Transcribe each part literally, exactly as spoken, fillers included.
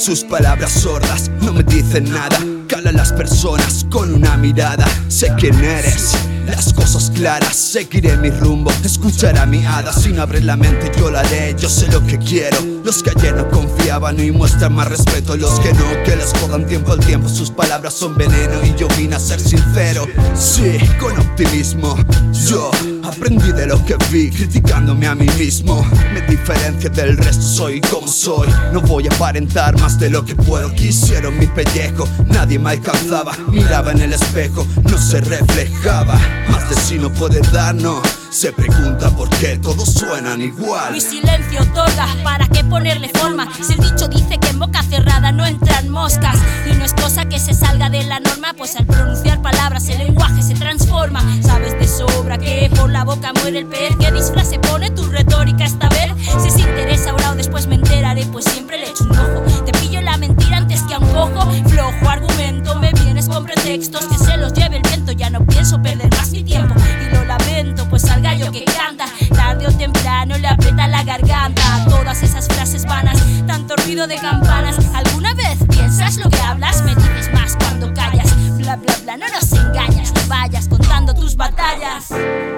Sus palabras sordas no me dicen nada. Cala a las personas con una mirada. Sé quién eres, las cosas claras. Seguiré mi rumbo, escuchar a mi hada. Si no abres la mente yo la haré, yo sé lo que quiero. Los que ayer no confiaban y muestran más respeto. Los que no, que les jodan tiempo al tiempo. Sus palabras son veneno y yo vine a ser sincero. Sí, con optimismo. Yo aprendí de lo que vi, criticándome a mí mismo. Me diferencio del resto, soy como soy. No voy a aparentar más de lo que puedo. Quisieron mi pellejo, nadie me alcanzaba. Miraba en el espejo, no se reflejaba. Más de si no puede dar, no. Se pregunta por qué todos suenan igual. Mi silencio otorga, ¿para qué ponerle forma? Si el dicho dice que en boca cerrada no entran moscas. Y no es cosa que se salga de la norma, pues al pronunciar palabras el lenguaje se transforma. Sabes de sobra que por la boca muere el pez. ¿Qué disfraz se pone tu retórica esta vez? Si se interesa ahora o después me enteraré, pues siempre le echo un ojo. Te pillo la mentira antes que a un cojo. Flojo argumento, me vienes con pretextos. Que se los lleve el viento, ya no pienso perder más mi tiempo. Y lo lamento, pues al gallo que canta tarde o temprano le aprieta la garganta. Todas esas frases vanas, tanto ruido de campanas. ¿Alguna vez piensas lo que hablas? Me dices más cuando callas. Bla bla bla, no nos engañas. No vayas contando tus batallas.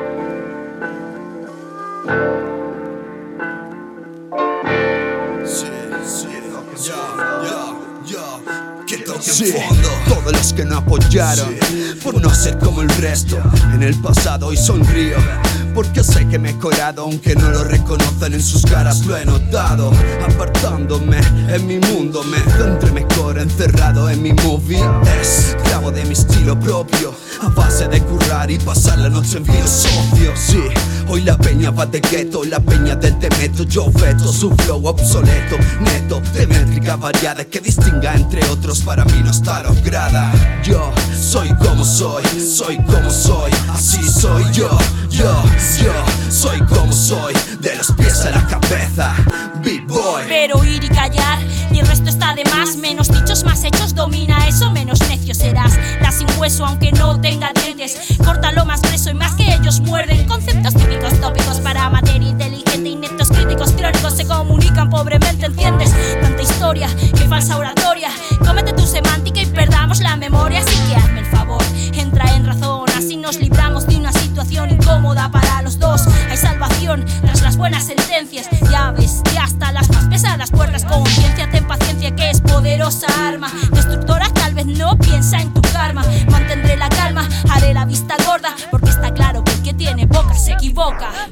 Sí, sí, yo, yo, yo. Que toque sí, fondo. Todos los que no apoyaron, sí, por no ser como el resto. En el pasado hoy sonrío, porque sé que he mejorado. Aunque no lo reconocen en sus caras, lo he notado. Apartándome en mi mundo, me centré mejor encerrado en mi movie. Esclavo de mi estilo propio, a base de currar y pasar la noche en filosofio. Sí, hoy la peña va de gueto, la peña del te meto. Yo veto su flow obsoleto, neto, de métrica variada que distinga entre otros. Para mí no está lograda. Yo soy como soy, soy como soy, así soy yo. Yo, yo soy como soy, de los pies a la cabeza, Big Boy. Pero oír y callar, y el resto está de más. Menos dichos, más hechos, domina eso, menos necio serás. La sin hueso aunque no tenga dientes, córtalo más preso y más que ellos muerden. Conceptos típicos, tópicos para materia inteligente. Ineptos, críticos, crónicos se comunican pobremente, ¿entiendes? Tanta historia, qué falsa oratoria. Cómete tu semántica y perdamos la memoria. Así que hazme el favor, entra en razón. Así nos libramos de una situación incómoda para los dos. Hay salvación tras las buenas sentencias. Ya ves, ya hasta las más pesadas puertas. Conciencia, ten paciencia que es poderosa arma. Destructora tal vez no piensa en tu karma. Mantendré la calma, haré la vista gorda, porque está claro que el que tiene boca se equivoca.